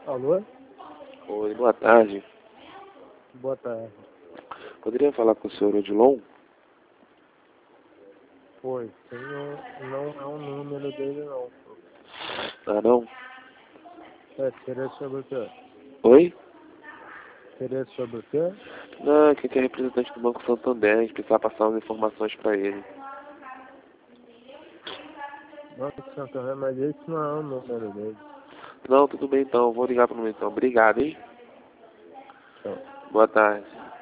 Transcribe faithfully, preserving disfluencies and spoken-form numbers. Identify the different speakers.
Speaker 1: Alô?
Speaker 2: Oi, boa tarde.
Speaker 1: Boa tarde.
Speaker 2: Poderia falar com o senhor Odilon?
Speaker 1: Foi, senhor, não é o número dele não.
Speaker 2: Ah, não?
Speaker 1: É, seria sobre o quê?
Speaker 2: Oi?
Speaker 1: Seria sobre o quê?
Speaker 2: Não, quem que é representante do Banco Santander, a gente precisa passar umas informações para ele.
Speaker 1: Banco Santander, mas esse não é o número dele.
Speaker 2: Não, tudo bem então, vou ligar para o número então. Obrigado, hein?
Speaker 1: Então.
Speaker 2: Boa tarde.